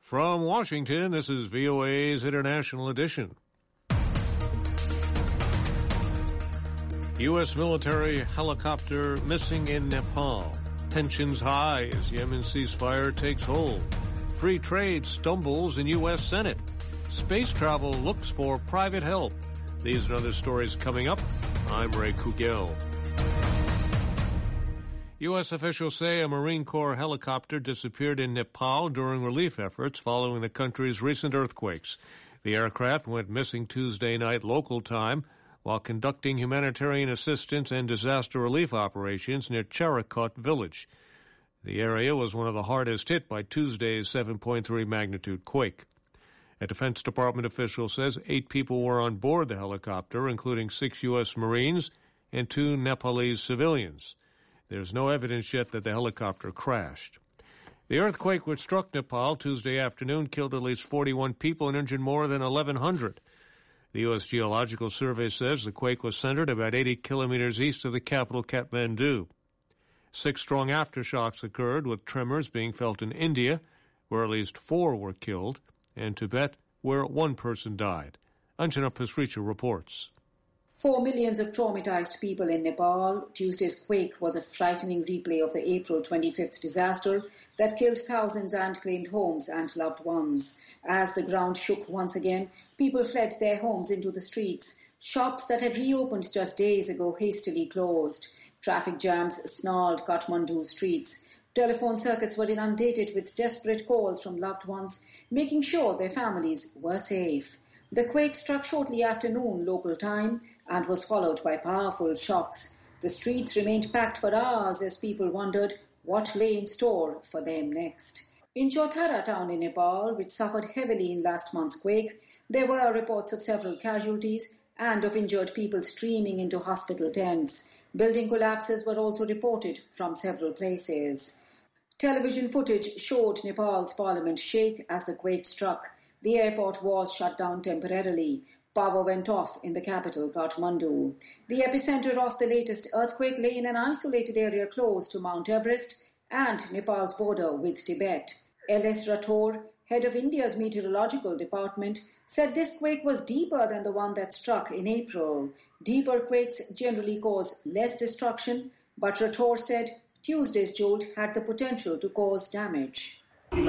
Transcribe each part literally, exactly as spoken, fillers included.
From Washington, this is V O A's International Edition. U S military helicopter missing in Nepal. Tensions high as Yemen ceasefire takes hold. Free trade stumbles in U S Senate. Space travel looks for private help. These and other stories coming up. I'm Ray Kugel. U S officials say a Marine Corps helicopter disappeared in Nepal during relief efforts following the country's recent earthquakes. The aircraft went missing Tuesday night local time while conducting humanitarian assistance and disaster relief operations near Charakot village. The area was one of the hardest hit by Tuesday's seven point three magnitude quake. A Defense Department official says eight people were on board the helicopter, including six U S Marines and two Nepalese civilians. There's no evidence yet that the helicopter crashed. The earthquake which struck Nepal Tuesday afternoon killed at least forty-one people and injured more than eleven hundred. The U S Geological Survey says the quake was centered about eighty kilometers east of the capital, Kathmandu. Six strong aftershocks occurred, with tremors being felt in India, where at least four were killed, and Tibet, where one person died. Anjana Pasricha reports. For millions of traumatized people in Nepal, Tuesday's quake was a frightening replay of the April twenty-fifth disaster that killed thousands and claimed homes and loved ones. As the ground shook once again, people fled their homes into the streets. Shops that had reopened just days ago hastily closed. Traffic jams snarled Kathmandu streets. Telephone circuits were inundated with desperate calls from loved ones, making sure their families were safe. The quake struck shortly after noon local time and was followed by powerful shocks. The streets remained packed for hours as people wondered what lay in store for them next. In Chauthara town in Nepal, which suffered heavily in last month's quake, there were reports of several casualties and of injured people streaming into hospital tents. Building collapses were also reported from several places. Television footage showed Nepal's parliament shake as the quake struck. The airport was shut down temporarily. Power went off in the capital, Kathmandu. The epicenter of the latest earthquake lay in an isolated area close to Mount Everest and Nepal's border with Tibet. L S Rathore, head of India's meteorological department, said this quake was deeper than the one that struck in April. Deeper quakes generally cause less destruction, but Rathore said Tuesday's jolt had the potential to cause damage.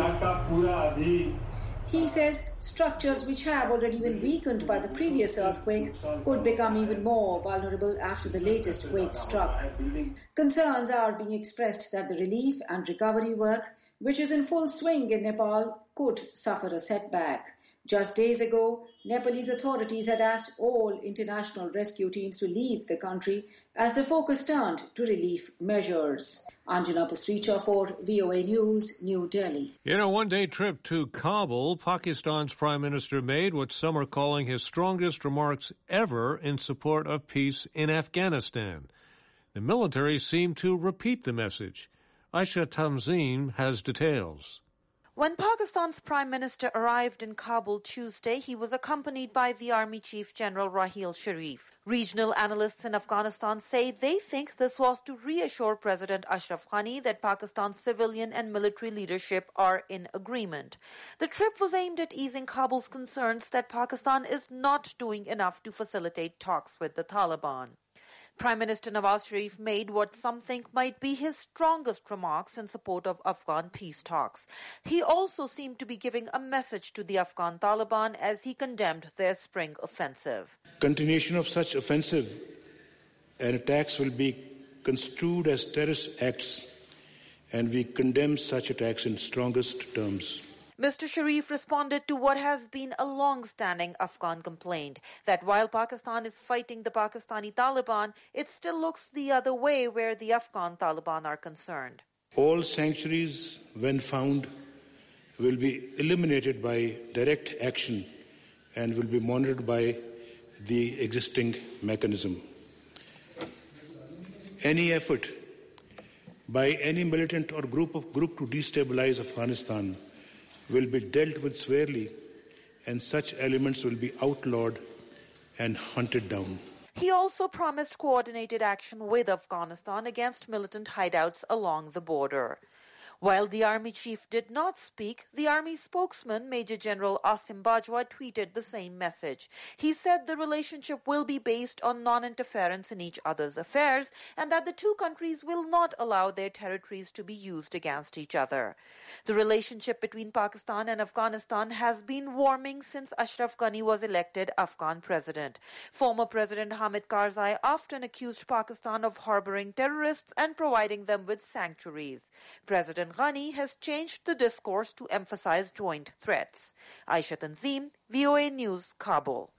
He says structures which have already been weakened by the previous earthquake could become even more vulnerable after the latest quake struck. Concerns are being expressed that the relief and recovery work, which is in full swing in Nepal, could suffer a setback. Just days ago, Nepalese authorities had asked all international rescue teams to leave the country as the focus turned to relief measures. Anjana Pasricha for V O A News, New Delhi. In a one-day trip to Kabul, Pakistan's Prime Minister made what some are calling his strongest remarks ever in support of peace in Afghanistan. The military seemed to repeat the message. Aisha Tamzeen has details. When Pakistan's Prime Minister arrived in Kabul Tuesday, he was accompanied by the Army Chief General Raheel Sharif. Regional analysts in Afghanistan say they think this was to reassure President Ashraf Ghani that Pakistan's civilian and military leadership are in agreement. The trip was aimed at easing Kabul's concerns that Pakistan is not doing enough to facilitate talks with the Taliban. Prime Minister Nawaz Sharif made what some think might be his strongest remarks in support of Afghan peace talks. He also seemed to be giving a message to the Afghan Taliban as he condemned their spring offensive. Continuation of such offensive and attacks will be construed as terrorist acts, and we condemn such attacks in strongest terms. Mister Sharif responded to what has been a long-standing Afghan complaint, that while Pakistan is fighting the Pakistani Taliban, it still looks the other way where the Afghan Taliban are concerned. All sanctuaries, when found, will be eliminated by direct action and will be monitored by the existing mechanism. Any effort by any militant or group of group to destabilize Afghanistan will be dealt with severely, and such elements will be outlawed and hunted down. He also promised coordinated action with Afghanistan against militant hideouts along the border. While the Army chief did not speak, the Army spokesman, Major General Asim Bajwa, tweeted the same message. He said the relationship will be based on non-interference in each other's affairs and that the two countries will not allow their territories to be used against each other. The relationship between Pakistan and Afghanistan has been warming since Ashraf Ghani was elected Afghan president. Former President Hamid Karzai often accused Pakistan of harboring terrorists and providing them with sanctuaries. President Ghani has changed the discourse to emphasize joint threats. Aisha Tanzim, V O A News, Kabul.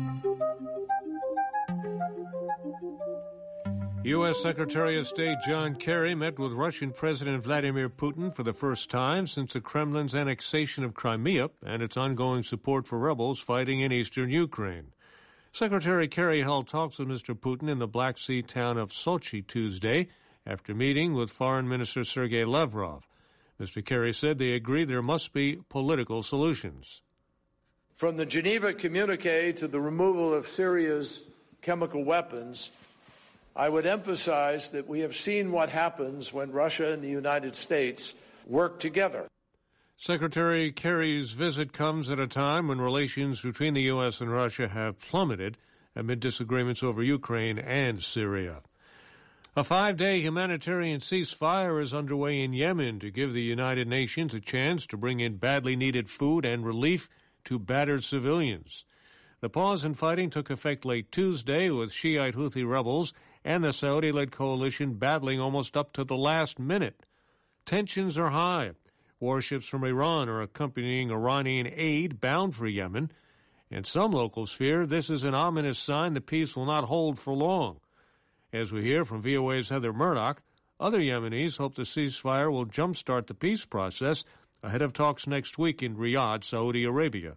U S Secretary of State John Kerry met with Russian President Vladimir Putin for the first time since the Kremlin's annexation of Crimea and its ongoing support for rebels fighting in eastern Ukraine. Secretary Kerry held talks with Mister Putin in the Black Sea town of Sochi Tuesday after meeting with Foreign Minister Sergei Lavrov. Mister Kerry said they agreed there must be political solutions. From the Geneva communique to the removal of Syria's chemical weapons, I would emphasize that we have seen what happens when Russia and the United States work together. Secretary Kerry's visit comes at a time when relations between the U S and Russia have plummeted amid disagreements over Ukraine and Syria. A five-day humanitarian ceasefire is underway in Yemen to give the United Nations a chance to bring in badly needed food and relief to battered civilians. The pause in fighting took effect late Tuesday with Shiite Houthi rebels and the Saudi-led coalition battling almost up to the last minute. Tensions are high. Warships from Iran are accompanying Iranian aid bound for Yemen, and some locals fear this is an ominous sign the peace will not hold for long. As we hear from V O A's Heather Murdoch, other Yemenis hope the ceasefire will jumpstart the peace process ahead of talks next week in Riyadh, Saudi Arabia.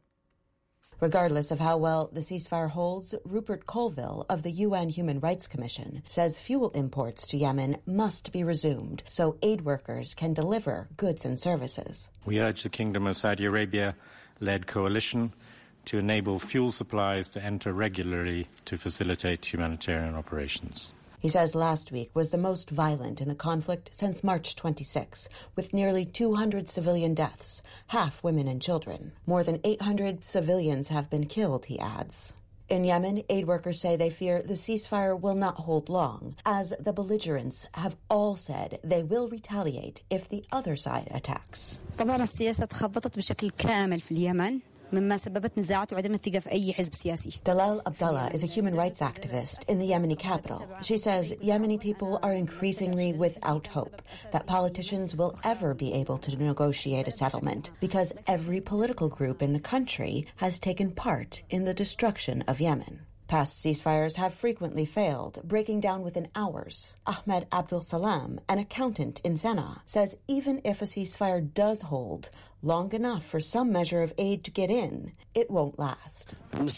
Regardless of how well the ceasefire holds, Rupert Colville of the U N Human Rights Commission says fuel imports to Yemen must be resumed so aid workers can deliver goods and services. We urge the Kingdom of Saudi Arabia-led coalition to enable fuel supplies to enter regularly to facilitate humanitarian operations. He says last week was the most violent in the conflict since March twenty-sixth, with nearly two hundred civilian deaths, half women and children. More than eight hundred civilians have been killed, he adds. In Yemen, aid workers say they fear the ceasefire will not hold long, as the belligerents have all said they will retaliate if the other side attacks. طبعا السياسة تخبطت بشكل كامل في اليمن. مما سببت نزاعات وعدم الثقة في أي حزب سياسي. Dalal Abdallah is a human rights activist in the Yemeni capital. She says Yemeni people are increasingly without hope that politicians will ever be able to negotiate a settlement because every political group in the country has taken part in the destruction of Yemen. Past ceasefires have frequently failed, breaking down within hours. Ahmed Abdul Salam, an accountant in Sana'a, says even if a ceasefire does hold long enough for some measure of aid to get in, it won't last.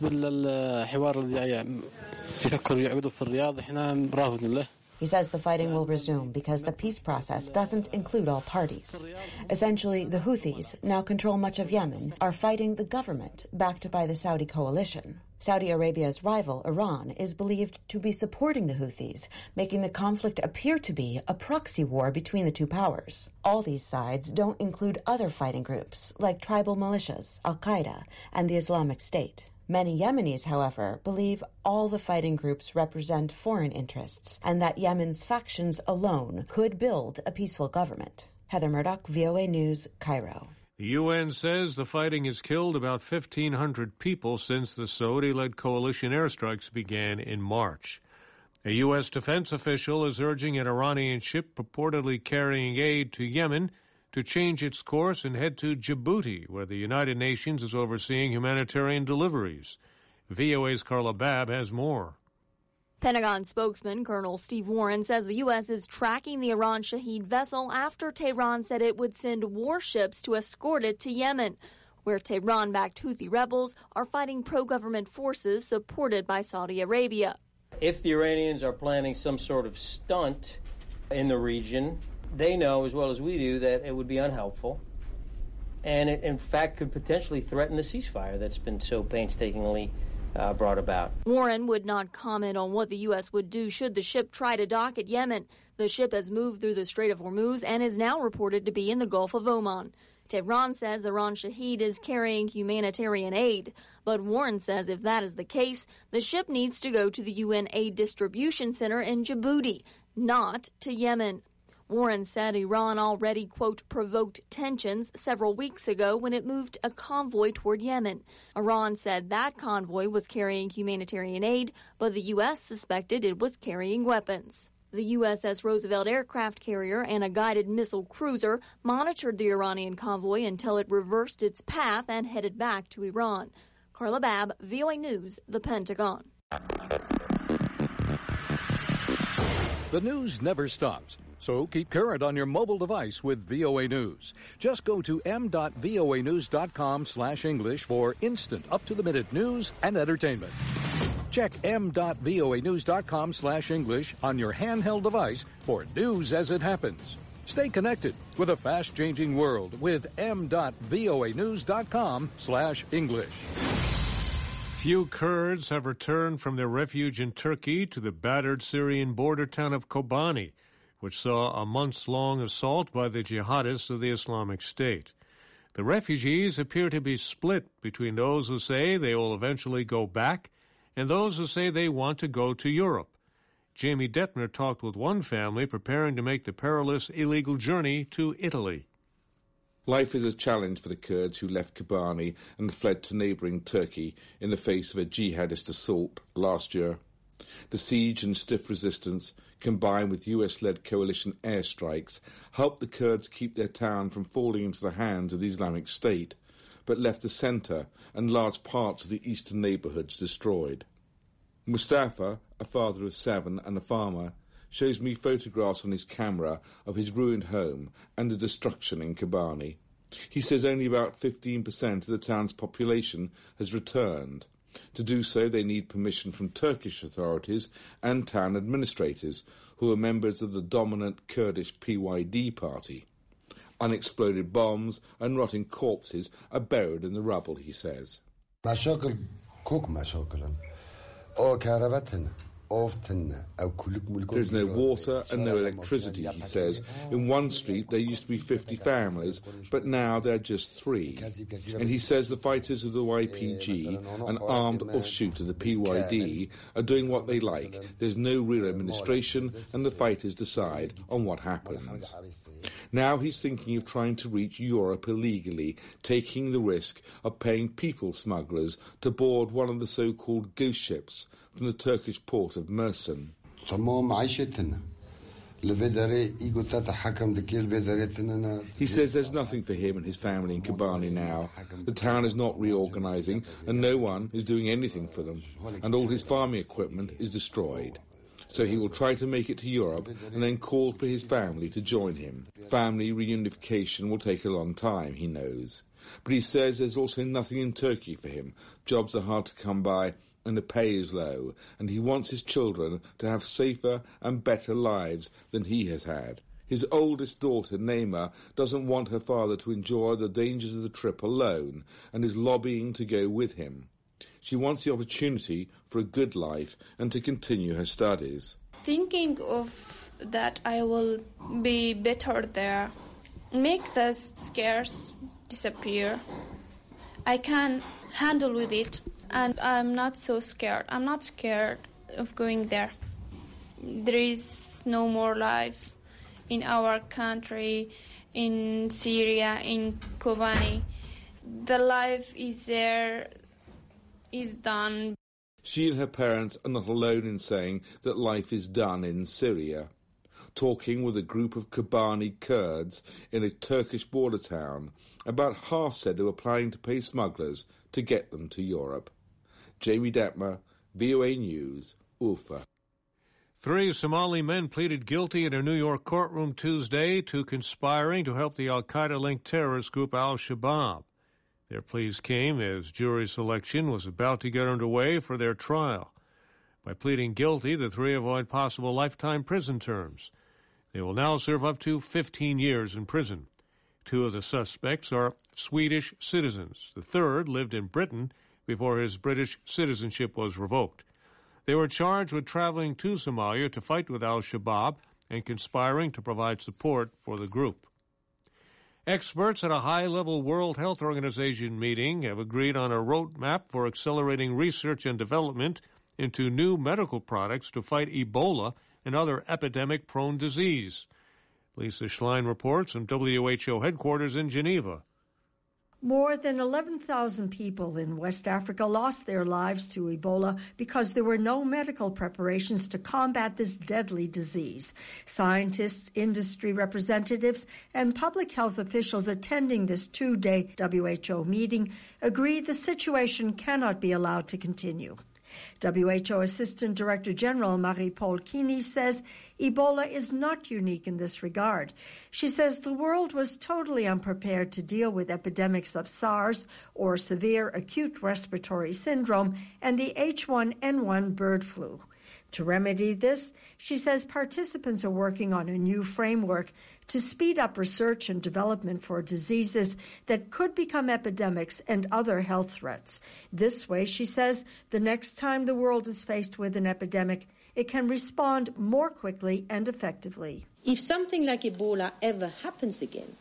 He says the fighting will resume because the peace process doesn't include all parties. Essentially, the Houthis now control much of Yemen, are fighting the government backed by the Saudi coalition. Saudi Arabia's rival, Iran, is believed to be supporting the Houthis, making the conflict appear to be a proxy war between the two powers. All these sides don't include other fighting groups, like tribal militias, Al-Qaeda, and the Islamic State. Many Yemenis, however, believe all the fighting groups represent foreign interests and that Yemen's factions alone could build a peaceful government. Heather Murdoch, V O A News, Cairo. The U N says the fighting has killed about fifteen hundred people since the Saudi-led coalition airstrikes began in March. A U S defense official is urging an Iranian ship purportedly carrying aid to Yemen to change its course and head to Djibouti, where the United Nations is overseeing humanitarian deliveries. V O A's Carla Babb has more. Pentagon spokesman Colonel Steve Warren says the U S is tracking the Iran Shahed vessel after Tehran said it would send warships to escort it to Yemen, where Tehran-backed Houthi rebels are fighting pro-government forces supported by Saudi Arabia. If the Iranians are planning some sort of stunt in the region, they know as well as we do that it would be unhelpful, and it in fact could potentially threaten the ceasefire that's been so painstakingly uh, brought about. Warren would not comment on what the U S would do should the ship try to dock at Yemen. The ship has moved through the Strait of Hormuz and is now reported to be in the Gulf of Oman. Tehran says Iran Shaheed is carrying humanitarian aid, but Warren says if that is the case, the ship needs to go to the U N Aid Distribution Center in Djibouti, not to Yemen. Warren said Iran already, quote, provoked tensions several weeks ago when it moved a convoy toward Yemen. Iran said that convoy was carrying humanitarian aid, but the U S suspected it was carrying weapons. The U S S Roosevelt aircraft carrier and a guided missile cruiser monitored the Iranian convoy until it reversed its path and headed back to Iran. Carla Babb, V O A News, The Pentagon. The news never stops, so keep current on your mobile device with V O A News. Just go to m dot voa news dot com slash English for instant up-to-the-minute news and entertainment. Check m dot voa news dot com slash English on your handheld device for news as it happens. Stay connected with a fast-changing world with m dot voa news dot com slash English. Few Kurds have returned from their refuge in Turkey to the battered Syrian border town of Kobani, which saw a months-long assault by the jihadists of the Islamic State. The refugees appear to be split between those who say they will eventually go back and those who say they want to go to Europe. Jamie Detmer talked with one family preparing to make the perilous illegal journey to Italy. Life is a challenge for the Kurds who left Kobani and fled to neighbouring Turkey in the face of a jihadist assault last year. The siege and stiff resistance, combined with U S-led coalition airstrikes, helped the Kurds keep their town from falling into the hands of the Islamic State, but left the centre and large parts of the eastern neighbourhoods destroyed. Mustafa, a father of seven and a farmer, shows me photographs on his camera of his ruined home and the destruction in Kobani. He says only about fifteen percent of the town's population has returned. To do so, they need permission from Turkish authorities and town administrators, who are members of the dominant Kurdish P Y D party. Unexploded bombs and rotting corpses are buried in the rubble, he says. There's no water and no electricity, he says. In one street there used to be fifty families, but now there are just three. And he says the fighters of the Y P G, an armed offshoot of the P Y D, are doing what they like. There's no real administration, and the fighters decide on what happens. Now he's thinking of trying to reach Europe illegally, taking the risk of paying people smugglers to board one of the so-called ghost ships from the Turkish port of Mersin. He says there's nothing for him and his family in Kobani now. The town is not reorganising and no one is doing anything for them, and all his farming equipment is destroyed. So he will try to make it to Europe and then call for his family to join him. Family reunification will take a long time, he knows. But he says there's also nothing in Turkey for him. Jobs are hard to come by and the pay is low, and he wants his children to have safer and better lives than he has had. His oldest daughter, Naima, doesn't want her father to enjoy the dangers of the trip alone and is lobbying to go with him. She wants the opportunity for a good life and to continue her studies. Thinking of that I will be better there, make the scares disappear. I can handle with it, and I'm not so scared. I'm not scared of going there. There is no more life in our country, in Syria, in Kobani. The life is there, is done. She and her parents are not alone in saying that life is done in Syria. Talking with a group of Kobani Kurds in a Turkish border town, about half said they were planning to pay smugglers to get them to Europe. Jamie Detmer, V O A News, Urfa. Three Somali men pleaded guilty in a New York courtroom Tuesday to conspiring to help the al-Qaeda-linked terrorist group al-Shabaab. Their pleas came as jury selection was about to get underway for their trial. By pleading guilty, the three avoid possible lifetime prison terms. They will now serve up to fifteen years in prison. Two of the suspects are Swedish citizens. The third lived in Britain before his British citizenship was revoked. They were charged with traveling to Somalia to fight with al-Shabaab and conspiring to provide support for the group. Experts at a high-level World Health Organization meeting have agreed on a roadmap for accelerating research and development into new medical products to fight Ebola and other epidemic-prone disease. Lisa Schlein reports from W H O headquarters in Geneva. More than eleven thousand people in West Africa lost their lives to Ebola because there were no medical preparations to combat this deadly disease. Scientists, industry representatives, and public health officials attending this two-day W H O meeting agree the situation cannot be allowed to continue. W H O Assistant Director General Marie-Paule Kini says Ebola is not unique in this regard. She says the world was totally unprepared to deal with epidemics of SARS, or severe acute respiratory syndrome, and the H one N one bird flu. To remedy this, she says participants are working on a new framework to speed up research and development for diseases that could become epidemics and other health threats. This way, she says, the next time the world is faced with an epidemic, it can respond more quickly and effectively. If something like Ebola ever happens again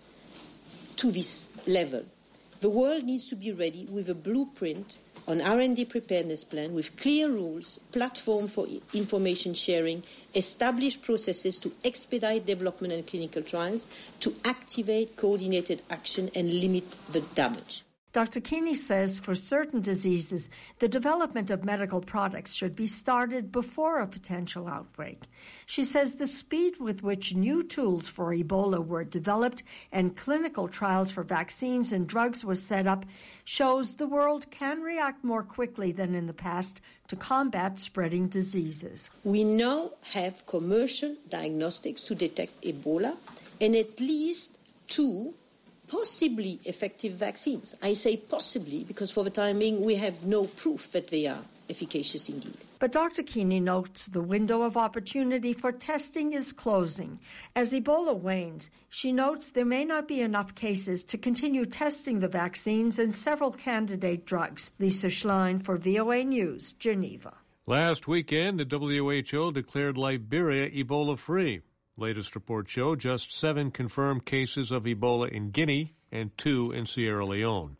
to this level, the world needs to be ready with a blueprint on R and D preparedness plan with clear rules, platform for information sharing, established processes to expedite development and clinical trials, to activate coordinated action and limit the damage. Doctor Kini says for certain diseases, the development of medical products should be started before a potential outbreak. She says the speed with which new tools for Ebola were developed and clinical trials for vaccines and drugs were set up shows the world can react more quickly than in the past to combat spreading diseases. We now have commercial diagnostics to detect Ebola and at least two possibly effective vaccines. I say possibly because for the time being we have no proof that they are efficacious indeed. But Doctor Kini notes the window of opportunity for testing is closing. As Ebola wanes, she notes there may not be enough cases to continue testing the vaccines and several candidate drugs. Lisa Schlein for V O A News, Geneva. Last weekend, the W H O declared Liberia Ebola-free. Latest reports show just seven confirmed cases of Ebola in Guinea and two in Sierra Leone.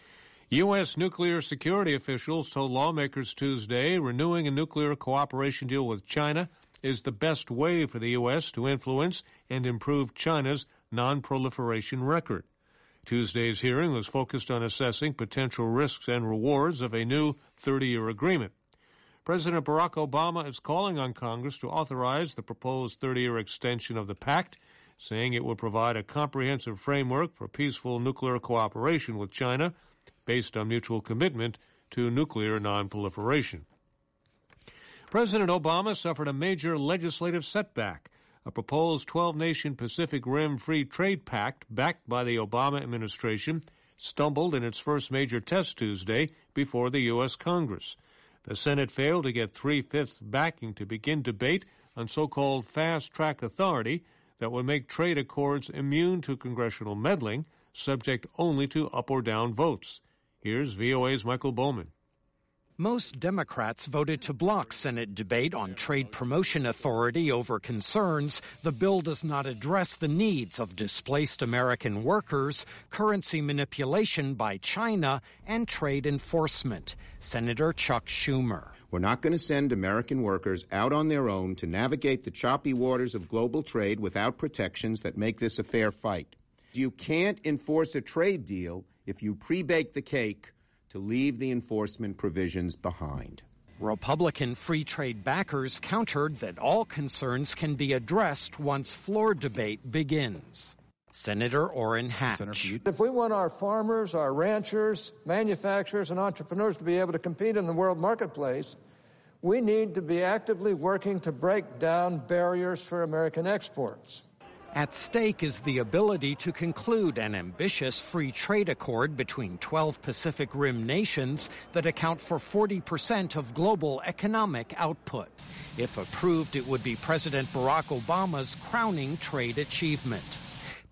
U S nuclear security officials told lawmakers Tuesday renewing a nuclear cooperation deal with China is the best way for the U S to influence and improve China's non-proliferation record. Tuesday's hearing was focused on assessing potential risks and rewards of a new thirty-year agreement. President Barack Obama is calling on Congress to authorize the proposed thirty-year extension of the pact, saying it will provide a comprehensive framework for peaceful nuclear cooperation with China based on mutual commitment to nuclear nonproliferation. President Obama suffered a major legislative setback. A proposed twelve-nation Pacific Rim Free Trade Pact backed by the Obama administration stumbled in its first major test Tuesday before the U S Congress. The Senate failed to get three-fifths backing to begin debate on so-called fast-track authority that would make trade accords immune to congressional meddling, subject only to up or down votes. Here's V O A's Michael Bowman. Most Democrats voted to block Senate debate on trade promotion authority over concerns the bill does not address the needs of displaced American workers, currency manipulation by China, and trade enforcement. Senator Chuck Schumer. We're not going to send American workers out on their own to navigate the choppy waters of global trade without protections that make this a fair fight. You can't enforce a trade deal if you pre-bake the cake to leave the enforcement provisions behind. Republican free trade backers countered that all concerns can be addressed once floor debate begins. Senator Orrin Hatch. If we want our farmers, our ranchers, manufacturers, and entrepreneurs to be able to compete in the world marketplace, we need to be actively working to break down barriers for American exports. At stake is the ability to conclude an ambitious free trade accord between twelve Pacific Rim nations that account for forty percent of global economic output. If approved, it would be President Barack Obama's crowning trade achievement.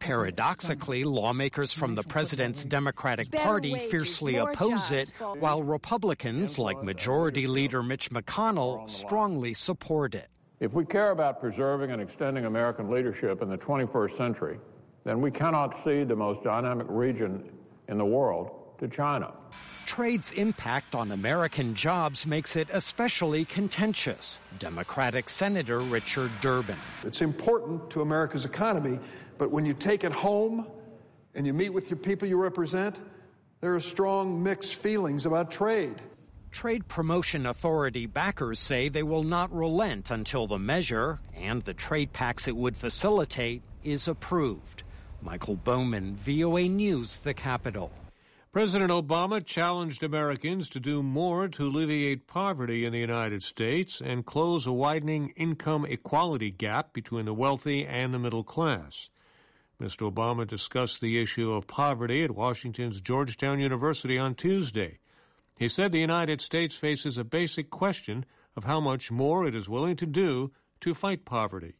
Paradoxically, lawmakers from the president's Democratic Party fiercely oppose it, while Republicans, like Majority Leader Mitch McConnell, strongly support it. If we care about preserving and extending American leadership in the twenty-first century, then we cannot cede the most dynamic region in the world to China. Trade's impact on American jobs makes it especially contentious. Democratic Senator Richard Durbin. It's important to America's economy, but when you take it home and you meet with your people you represent, there are strong mixed feelings about trade. Trade Promotion Authority backers say they will not relent until the measure and the trade pacts it would facilitate is approved. Michael Bowman, V O A News, the Capitol. President Obama challenged Americans to do more to alleviate poverty in the United States and close a widening income equality gap between the wealthy and the middle class. Mister Obama discussed the issue of poverty at Washington's Georgetown University on Tuesday. He said the United States faces a basic question of how much more it is willing to do to fight poverty.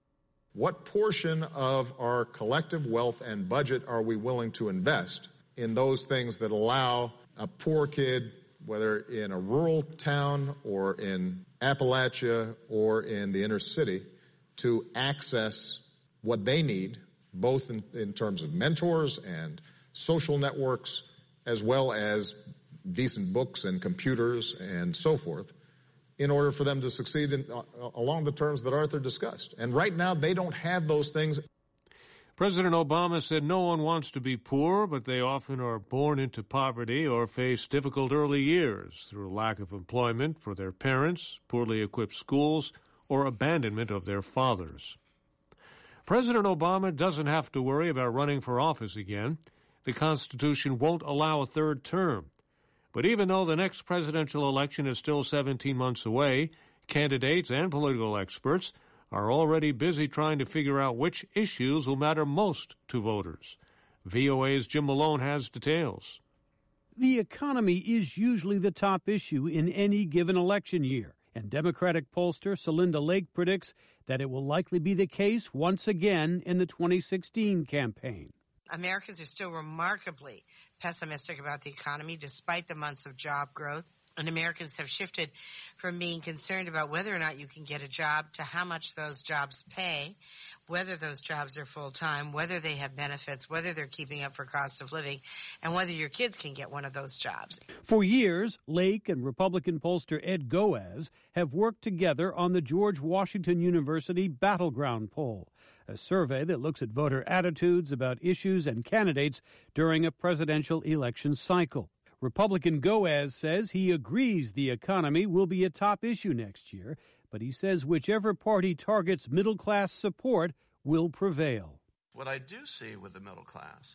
What portion of our collective wealth and budget are we willing to invest in those things that allow a poor kid, whether in a rural town or in Appalachia or in the inner city, to access what they need, both in, in terms of mentors and social networks, as well as decent books and computers and so forth, in order for them to succeed in, uh, along the terms that Arthur discussed. And right now, they don't have those things. President Obama said no one wants to be poor, but they often are born into poverty or face difficult early years through lack of employment for their parents, poorly equipped schools, or abandonment of their fathers. President Obama doesn't have to worry about running for office again. The Constitution won't allow a third term. But even though the next presidential election is still seventeen months away, candidates and political experts are already busy trying to figure out which issues will matter most to voters. V O A's Jim Malone has details. The economy is usually the top issue in any given election year, and Democratic pollster Celinda Lake predicts that it will likely be the case once again in the twenty sixteen campaign. Americans are still remarkably pessimistic about the economy despite the months of job growth. And Americans have shifted from being concerned about whether or not you can get a job to how much those jobs pay, whether those jobs are full-time, whether they have benefits, whether they're keeping up for cost of living, and whether your kids can get one of those jobs. For years, Lake and Republican pollster Ed Goaz have worked together on the George Washington University Battleground Poll, a survey that looks at voter attitudes about issues and candidates during a presidential election cycle. Republican Goaz says he agrees the economy will be a top issue next year, but he says whichever party targets middle-class support will prevail. What I do see with the middle class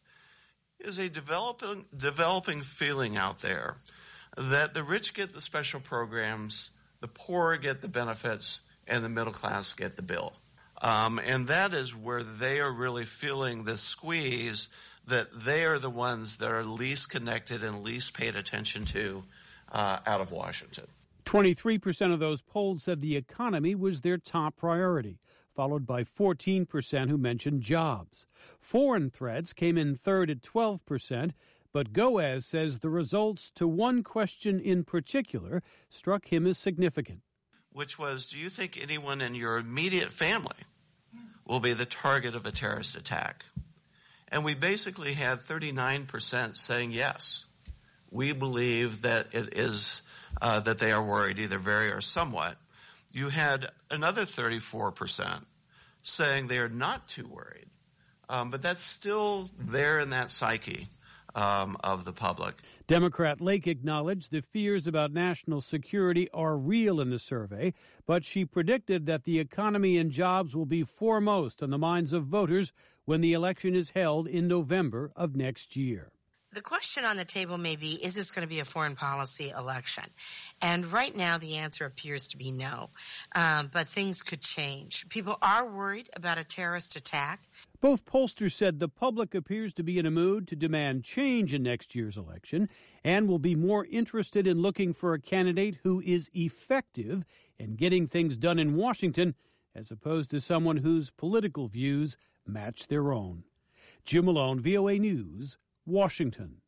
is a developing, developing feeling out there that the rich get the special programs, the poor get the benefits, and the middle class get the bill. Um, and that is where they are really feeling this squeeze, that they are the ones that are least connected and least paid attention to uh, out of Washington. twenty-three percent of those polled said the economy was their top priority, followed by fourteen percent who mentioned jobs. Foreign threats came in third at twelve percent, but Goaz says the results to one question in particular struck him as significant. Which was, do you think anyone in your immediate family will be the target of a terrorist attack? And we basically had thirty-nine percent saying yes. We believe that it is, uh, that they are worried, either very or somewhat. You had another thirty-four percent saying they are not too worried. Um, but that's still there in that psyche um, of the public. Democrat Lake acknowledged the fears about national security are real in the survey, but she predicted that the economy and jobs will be foremost on the minds of voters when the election is held in November of next year. The question on the table may be, is this going to be a foreign policy election? And right now the answer appears to be no. Um, but things could change. People are worried about a terrorist attack. Both pollsters said the public appears to be in a mood to demand change in next year's election and will be more interested in looking for a candidate who is effective in getting things done in Washington as opposed to someone whose political views match their own. Jim Malone, V O A News, Washington.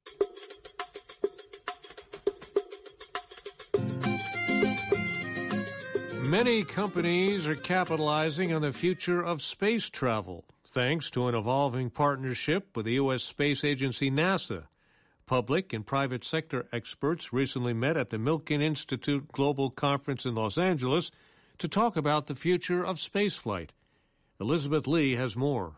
Many companies are capitalizing on the future of space travel, thanks to an evolving partnership with the U S Space Agency NASA. Public and private sector experts recently met at the Milken Institute Global Conference in Los Angeles to talk about the future of spaceflight. Elizabeth Lee has more.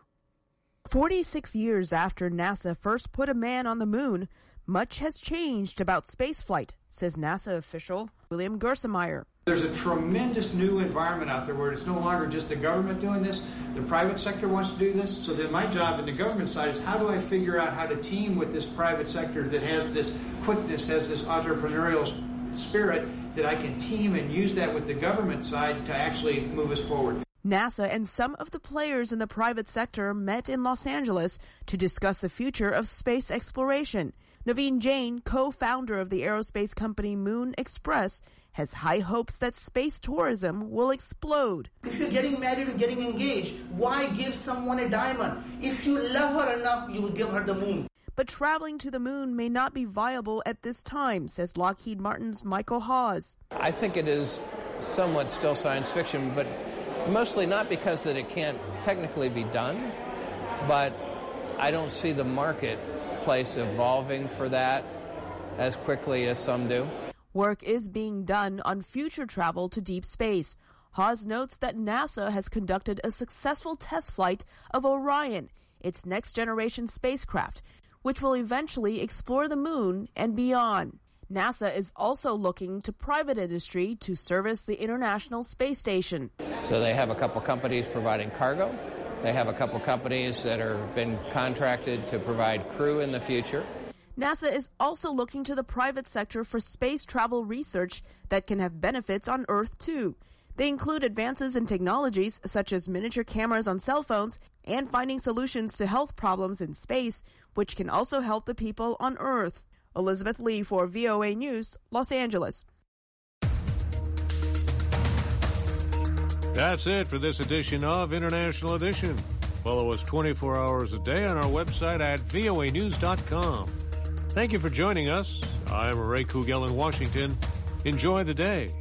forty-six years after NASA first put a man on the moon, much has changed about spaceflight, says NASA official William Gersemeyer. There's a tremendous new environment out there where it's no longer just the government doing this. The private sector wants to do this. So then my job in the government side is how do I figure out how to team with this private sector that has this quickness, has this entrepreneurial spirit, that I can team and use that with the government side to actually move us forward. NASA and some of the players in the private sector met in Los Angeles to discuss the future of space exploration. Naveen Jain, co-founder of the aerospace company Moon Express, has high hopes that space tourism will explode. If you're getting married or getting engaged, why give someone a diamond? If you love her enough, you will give her the moon. But traveling to the moon may not be viable at this time, says Lockheed Martin's Michael Hawes. I think it is somewhat still science fiction, but mostly not because that it can't technically be done, but I don't see the marketplace evolving for that as quickly as some do. Work is being done on future travel to deep space. Hawes notes that NASA has conducted a successful test flight of Orion, its next-generation spacecraft, which will eventually explore the moon and beyond. NASA is also looking to private industry to service the International Space Station. So they have a couple companies providing cargo. They have a couple companies that have been contracted to provide crew in the future. NASA is also looking to the private sector for space travel research that can have benefits on Earth, too. They include advances in technologies such as miniature cameras on cell phones and finding solutions to health problems in space, which can also help the people on Earth. Elizabeth Lee for V O A News, Los Angeles. That's it for this edition of International Edition. Follow us twenty-four hours a day on our website at V O A news dot com. Thank you for joining us. I'm Ray Kugel in Washington. Enjoy the day.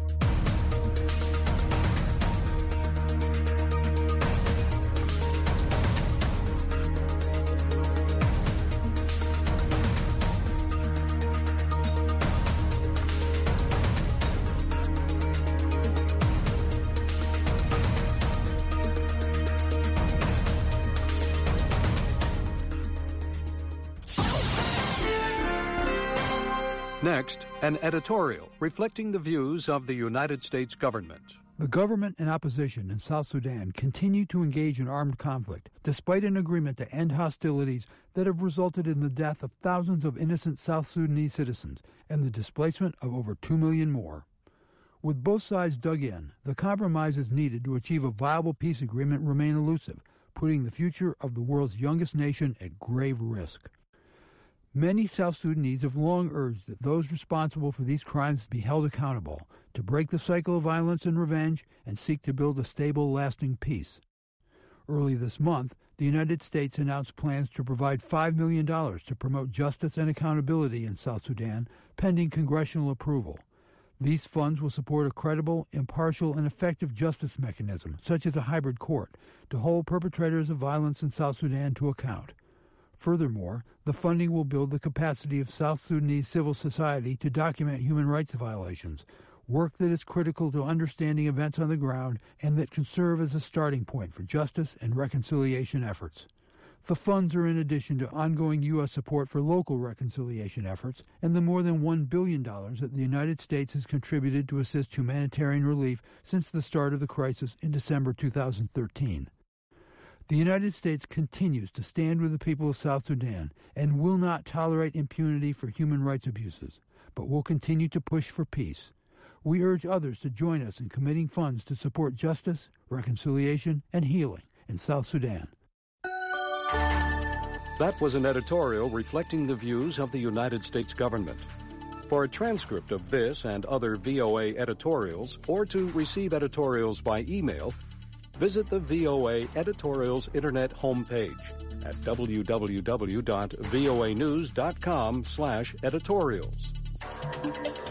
Next, an editorial reflecting the views of the United States government. The government and opposition in South Sudan continue to engage in armed conflict, despite an agreement to end hostilities that have resulted in the death of thousands of innocent South Sudanese citizens and the displacement of over two million more. With both sides dug in, the compromises needed to achieve a viable peace agreement remain elusive, putting the future of the world's youngest nation at grave risk. Many South Sudanese have long urged that those responsible for these crimes be held accountable to break the cycle of violence and revenge and seek to build a stable, lasting peace. Early this month, the United States announced plans to provide five million dollars to promote justice and accountability in South Sudan, pending congressional approval. These funds will support a credible, impartial, and effective justice mechanism, such as a hybrid court, to hold perpetrators of violence in South Sudan to account. Furthermore, the funding will build the capacity of South Sudanese civil society to document human rights violations, work that is critical to understanding events on the ground and that can serve as a starting point for justice and reconciliation efforts. The funds are in addition to ongoing U S support for local reconciliation efforts and the more than one billion dollars that the United States has contributed to assist humanitarian relief since the start of the crisis in December two thousand thirteen. The United States continues to stand with the people of South Sudan and will not tolerate impunity for human rights abuses, but will continue to push for peace. We urge others to join us in committing funds to support justice, reconciliation, and healing in South Sudan. That was an editorial reflecting the views of the United States government. For a transcript of this and other V O A editorials, or to receive editorials by email, visit the V O A Editorials Internet homepage at w w w dot v o a news dot com slash editorials.